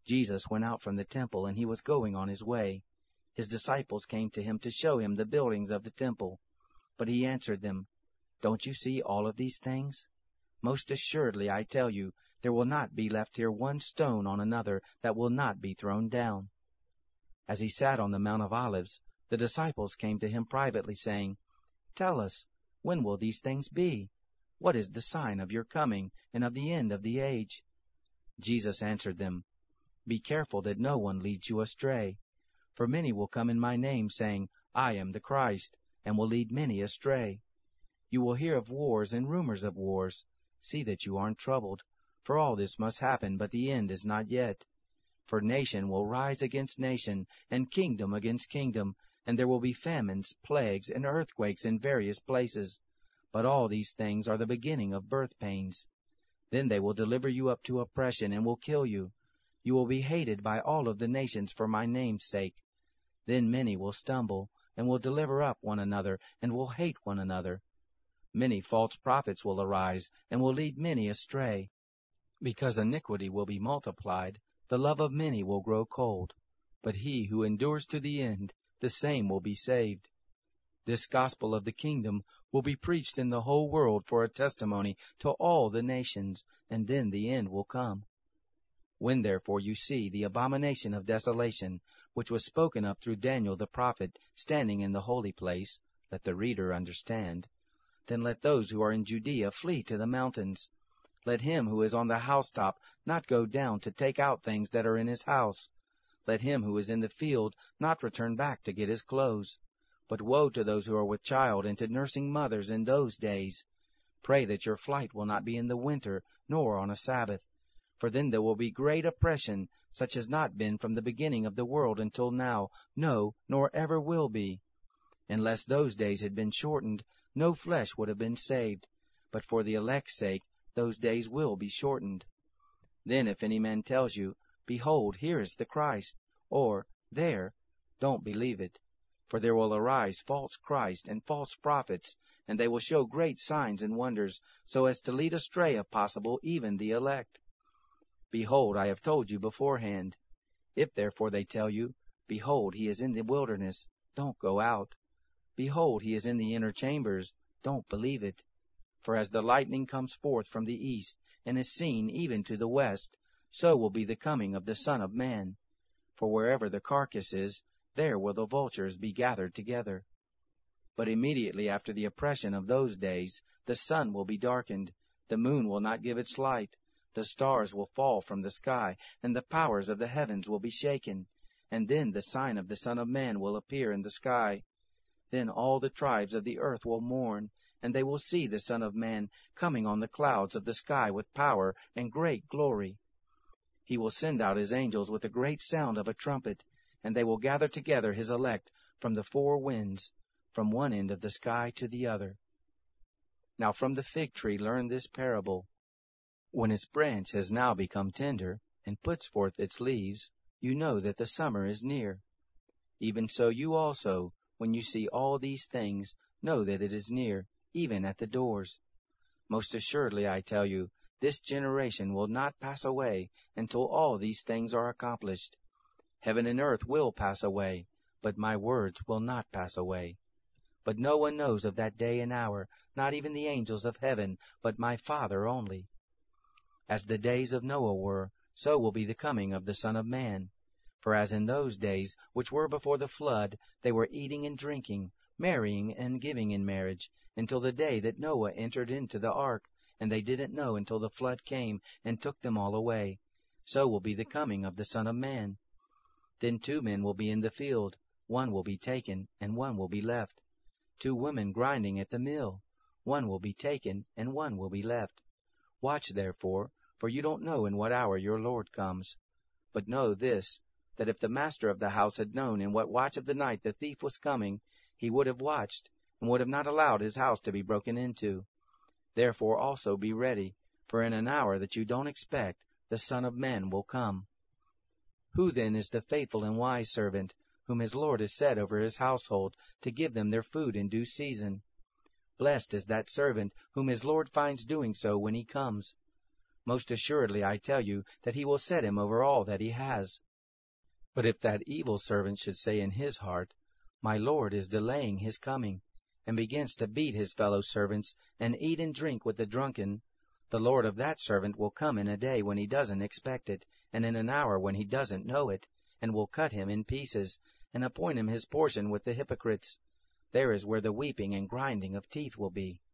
Jesus went out from the temple, and he was going on his way. His disciples came to him to show him the buildings of the temple. But he answered them, "Don't you see all of these things? Most assuredly I tell you, there will not be left here one stone on another that will not be thrown down." As he sat on the Mount of Olives, the disciples came to him privately, saying, "Tell us, when will these things be? What is the sign of your coming and of the end of the age?" Jesus answered them, "Be careful that no one leads you astray. For many will come in my name, saying, 'I am the Christ,' and will lead many astray. You will hear of wars and rumors of wars. See that you aren't troubled, for all this must happen, but the end is not yet. For nation will rise against nation, and kingdom against kingdom, and there will be famines, plagues, and earthquakes in various places. But all these things are the beginning of birth pains. Then they will deliver you up to oppression, and will kill you. You will be hated by all of the nations for my name's sake. Then many will stumble, and will deliver up one another, and will hate one another. Many false prophets will arise, and will lead many astray. Because iniquity will be multiplied, the love of many will grow cold. But he who endures to the end, the same will be saved. This gospel of the kingdom will be preached in the whole world for a testimony to all the nations, and then the end will come. When therefore you see the abomination of desolation, which was spoken of through Daniel the prophet, standing in the holy place, let the reader understand. Then let those who are in Judea flee to the mountains. Let him who is on the housetop not go down to take out things that are in his house. Let him who is in the field not return back to get his clothes. But woe to those who are with child and to nursing mothers in those days. Pray that your flight will not be in the winter, nor on a Sabbath. For then there will be great oppression, such as not been from the beginning of the world until now, no, nor ever will be. Unless those days had been shortened, no flesh would have been saved. But for the elect's sake, those days will be shortened. Then if any man tells you, 'Behold, here is the Christ,' or 'There,' don't believe it. For there will arise false Christ and false prophets, and they will show great signs and wonders, so as to lead astray, if possible, even the elect. Behold, I have told you beforehand. If therefore they tell you, 'Behold, he is in the wilderness,' don't go out. 'Behold, he is in the inner chambers,' don't believe it. For as the lightning comes forth from the east, and is seen even to the west, so will be the coming of the Son of Man. For wherever the carcass is, there will the vultures be gathered together. But immediately after the oppression of those days, the sun will be darkened, the moon will not give its light, the stars will fall from the sky, and the powers of the heavens will be shaken. And then the sign of the Son of Man will appear in the sky. Then all the tribes of the earth will mourn, and they will see the Son of Man coming on the clouds of the sky with power and great glory. He will send out his angels with a great sound of a trumpet, and they will gather together his elect from the four winds, from one end of the sky to the other. Now from the fig tree learn this parable. When its branch has now become tender, and puts forth its leaves, you know that the summer is near. Even so you also, when you see all these things, know that it is near, even at the doors. Most assuredly I tell you, this generation will not pass away until all these things are accomplished. Heaven and earth will pass away, but my words will not pass away. But no one knows of that day and hour, not even the angels of heaven, but my Father only. As the days of Noah were, so will be the coming of the Son of Man. For as in those days which were before the flood, they were eating and drinking, marrying and giving in marriage, until the day that Noah entered into the ark, and they didn't know until the flood came and took them all away, so will be the coming of the Son of Man. Then 2 men will be in the field, one will be taken, and one will be left. 2 women grinding at the mill, one will be taken, and one will be left. Watch therefore, for you don't know in what hour your Lord comes. But know this, that if the master of the house had known in what watch of the night the thief was coming, he would have watched, and would have not allowed his house to be broken into. Therefore also be ready, for in an hour that you don't expect, the Son of Man will come. Who then is the faithful and wise servant, whom his Lord has set over his household, to give them their food in due season? Blessed is that servant, whom his Lord finds doing so when he comes. Most assuredly I tell you that he will set him over all that he has. But if that evil servant should say in his heart, My Lord is delaying his coming, and begins to beat his fellow servants, and eat and drink with the drunken, the Lord of that servant will come in a day when he doesn't expect it, and in an hour when he doesn't know it, and will cut him in pieces, and appoint him his portion with the hypocrites. There is where the weeping and grinding of teeth will be.